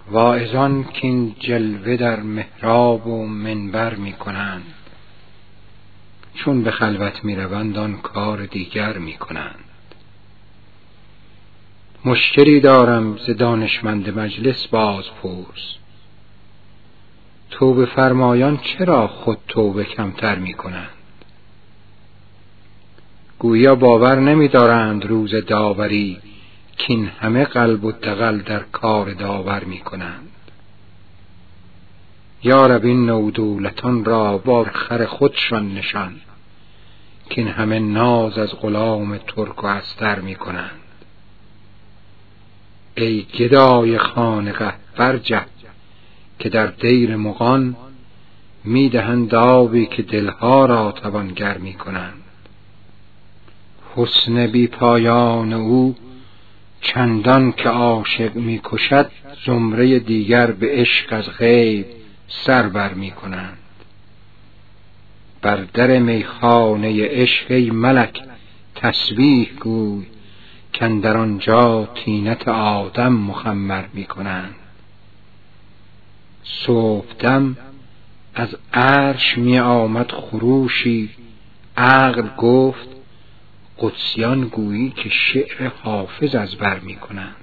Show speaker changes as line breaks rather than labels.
واعظان که این جلوه در محراب و منبر می کنند، چون به خلوت می روند آن کار دیگر می کنند. مشکلی دارم ز دانشمند مجلس باز پرس، توبه فرمایان چرا خود توبه کمتر می کنند؟ گویا باور نمی دارند روز داوری، کین همه قلب و دغل در کار داور می کنند. یا رب این نودولتان را بار خر خودشان نشان، کین همه ناز از غلام ترک و استر می کنند. ای گدای خانقه برجه که در دیر مغان، می دهند آبی که دلها را توانگر می کنند. حسن بی پایان او چندان که عاشق می کشد، زمره دیگر به عشق از غیب سر بر می کنند. بر در میخانه عشق ای ملک تسبیح گوی، کاندر آنجا طینت آدم مخمر می کنند. صبحدم از عرش می آمد خروشی، عقل گفت قدسیان گویی که شعر حافظ از بر می کنند.